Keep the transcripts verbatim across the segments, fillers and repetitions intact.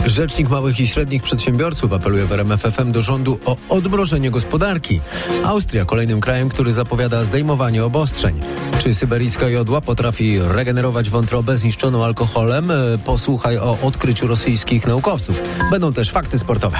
Rzecznik Małych i Średnich Przedsiębiorców apeluje w R M F F M do rządu o odmrożenie gospodarki. Austria kolejnym krajem, który zapowiada zdejmowanie obostrzeń. Czy syberyjska jodła potrafi regenerować wątrobę zniszczoną alkoholem? Posłuchaj o odkryciu rosyjskich naukowców. Będą też fakty sportowe.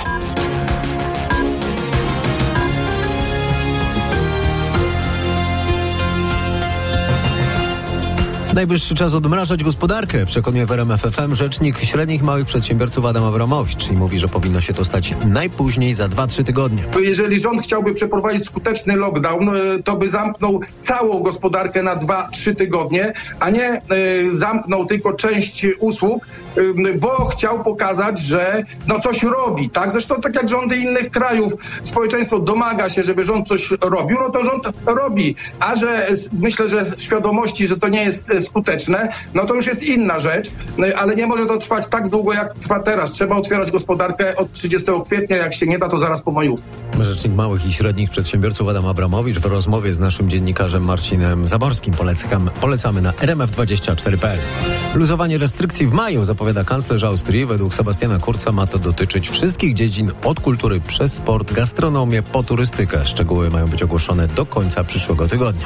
Najwyższy czas odmrażać gospodarkę, przekonuje w R M F F M rzecznik średnich małych przedsiębiorców Adam Abramowicz i mówi, że powinno się to stać najpóźniej za dwa trzy tygodnie. Jeżeli rząd chciałby przeprowadzić skuteczny lockdown, to by zamknął całą gospodarkę na dwa trzy tygodnie, a nie zamknął tylko część usług, bo chciał pokazać, że no coś robi, tak? Zresztą tak jak rządy innych krajów, społeczeństwo domaga się, żeby rząd coś robił, no to rząd robi, a że myślę, że z świadomości, że to nie jest skuteczne, no to już jest inna rzecz, ale nie może to trwać tak długo, jak trwa teraz. Trzeba otwierać gospodarkę od trzydziestego kwietnia, jak się nie da, to zaraz po majówce. Rzecznik Małych i Średnich Przedsiębiorców Adam Abramowicz w rozmowie z naszym dziennikarzem Marcinem Zaborskim. Polecam, polecamy na R M F dwadzieścia cztery kropka p l. Luzowanie restrykcji w maju, zapowiada kanclerz Austrii. Według Sebastiana Kurza ma to dotyczyć wszystkich dziedzin, od kultury przez sport, gastronomię po turystykę. Szczegóły mają być ogłoszone do końca przyszłego tygodnia.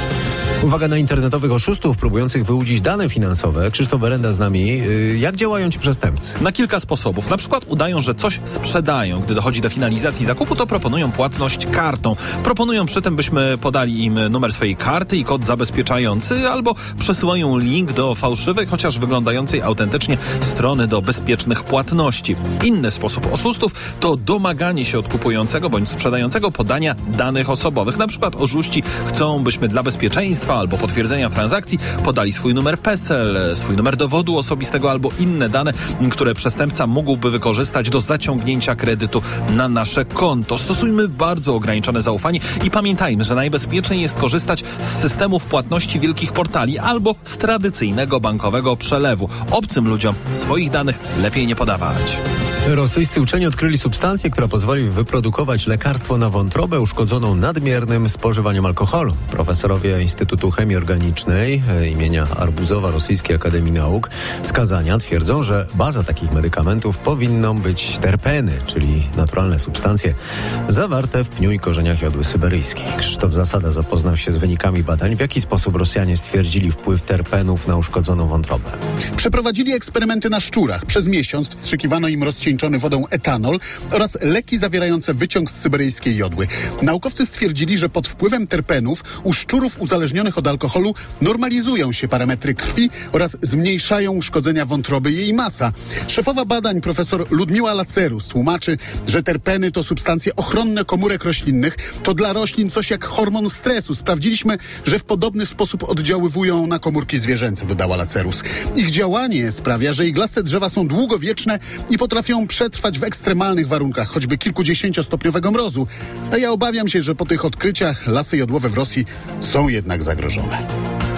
Uwaga na internetowych oszustów próbujących wyłudzić dane finansowe. Krzysztof Berenda z nami. Jak działają ci przestępcy? Na kilka sposobów. Na przykład udają, że coś sprzedają. Gdy dochodzi do finalizacji zakupu, to proponują płatność kartą. Proponują przy tym, byśmy podali im numer swojej karty i kod zabezpieczający, albo przesyłają link do fałszywej, chociaż wyglądającej autentycznie strony do bezpiecznych płatności. Inny sposób oszustów to domaganie się od kupującego bądź sprzedającego podania danych osobowych. Na przykład oszuści chcą, byśmy dla bezpieczeństwa albo potwierdzenia transakcji podali swój numer P E S E L, swój numer dowodu osobistego albo inne dane, które przestępca mógłby wykorzystać do zaciągnięcia kredytu na nasze konto. Stosujmy bardzo ograniczone zaufanie i pamiętajmy, że najbezpieczniej jest korzystać z systemów płatności wielkich portali albo z tradycyjnego bankowego przelewu. Obcym ludziom swoich danych lepiej nie podawać. Rosyjscy uczeni odkryli substancję, która pozwoli wyprodukować lekarstwo na wątrobę uszkodzoną nadmiernym spożywaniem alkoholu. Profesorowie Instytutu Chemii Organicznej imienia Arbuzowa Rosyjskiej Akademii Nauk z Kazania twierdzą, że baza takich medykamentów powinną być terpeny, czyli naturalne substancje zawarte w pniu i korzeniach jodły syberyjskiej. Krzysztof Zasada zapoznał się z wynikami badań, w jaki sposób Rosjanie stwierdzili wpływ terpenów na uszkodzoną wątrobę. Przeprowadzili eksperymenty na szczurach. Przez miesiąc wstrzykiwano im rozcieńczony wodą etanol oraz leki zawierające wyciąg z syberyjskiej jodły. Naukowcy stwierdzili, że pod wpływem terpenów u szczurów uzależnionych od alkoholu normalizują się parametry krwi oraz zmniejszają uszkodzenia wątroby i jej masa. Szefowa badań profesor Ludmiła Lacerus tłumaczy, że terpeny to substancje ochronne komórek roślinnych. To dla roślin coś jak hormon stresu. Sprawdziliśmy, że w podobny sposób oddziaływują na komórki zwierzęce, dodała Lacerus. Ich działanie sprawia, że iglaste drzewa są długowieczne i potrafią przetrwać w ekstremalnych warunkach, choćby kilkudziesięciostopniowego mrozu. A ja obawiam się, że po tych odkryciach lasy jodłowe w Rosji są jednak zagrożone.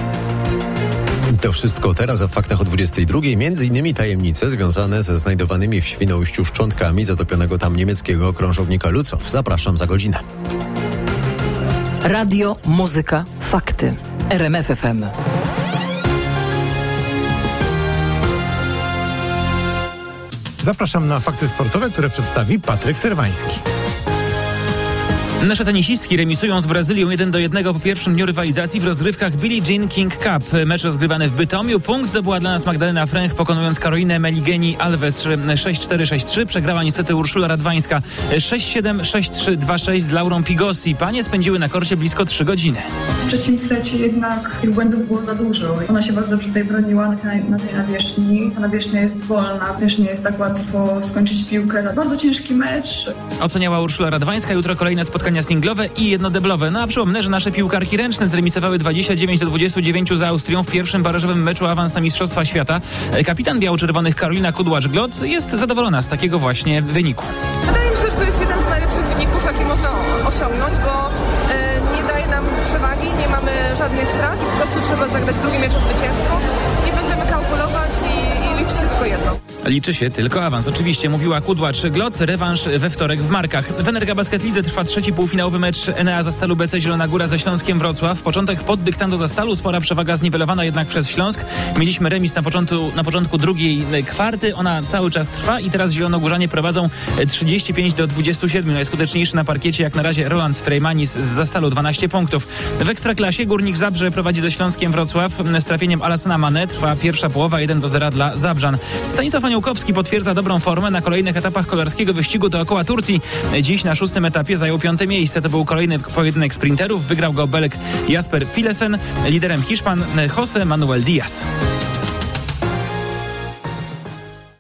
To wszystko teraz, a w faktach o dwudziestej drugiej. Między innymi tajemnice związane ze znajdowanymi w Świnoujściu szczątkami zatopionego tam niemieckiego krążownika Luzow. Zapraszam za godzinę. Radio, muzyka, fakty. R M F F M. Zapraszam na fakty sportowe, które przedstawi Patryk Serwański. Nasze tenisistki remisują z Brazylią jeden do jednego po pierwszym dniu rywalizacji w rozgrywkach Billie Jean King Cup. Mecz rozgrywany w Bytomiu. Punkt zdobyła dla nas Magdalena Fręch, pokonując Karolinę Meligeni Alves sześć cztery sześć trzy. Przegrała niestety Urszula Radwańska sześć siedem sześć trzy dwa sześć z Laurą Pigossi. Panie spędziły na korcie blisko trzy godziny. W trzecim secie jednak tych błędów było za dużo. Ona się bardzo dobrze tutaj broniła na tej, na tej nawierzchni. Ta nawierzchnia jest wolna, też nie jest tak łatwo skończyć piłkę. Bardzo ciężki mecz. Oceniała Urszula Radwańska. Jutro kolejne spotkanie singlowe i jednodeblowe. No a przypomnę, że nasze piłkarki ręczne zremisowały dwadzieścia dziewięć do dwudziestu dziewięciu z Austrią w pierwszym barażowym meczu awans na Mistrzostwa Świata. Kapitan biało-czerwonych Karolina Kudłacz-Glotz jest zadowolona z takiego właśnie wyniku. Wydaje mi się, że to jest jeden z najlepszych wyników, jaki można osiągnąć, bo e, nie daje nam przewagi, nie mamy żadnych strat i po prostu trzeba zagrać drugi mecz o zwycięstwo. Nie będziemy kalkulować i, i liczy się tylko jedno. Liczy się tylko awans. Oczywiście, mówiła Kudłacz Gloc, rewanż we wtorek w Markach. W Energa Basket Lidze trwa trzeci półfinałowy mecz Enea Zastalu B C Zielona Góra ze Śląskiem Wrocław. Początek pod dyktando Zastalu, spora przewaga zniwelowana jednak przez Śląsk. Mieliśmy remis na początku, na początku drugiej kwarty, ona cały czas trwa i teraz zielonogórzanie prowadzą trzydzieści pięć do dwudziestu siedmiu. Najskuteczniejszy na parkiecie jak na razie Roland Frejmanis z Zastalu, dwanaście punktów. W Ekstraklasie Górnik Zabrze prowadzi ze Śląskiem Wrocław. Z trafieniem Alassana Mane trwa pierwsza połowa, jeden do zera dla Zabrzan. Stanisław Aniołkowski potwierdza dobrą formę na kolejnych etapach kolarskiego wyścigu dookoła Turcji. Dziś na szóstym etapie zajął piąte miejsce. To był kolejny pojedynek sprinterów. Wygrał go Belek Jasper Filesen, liderem Hiszpan José Manuel Díaz.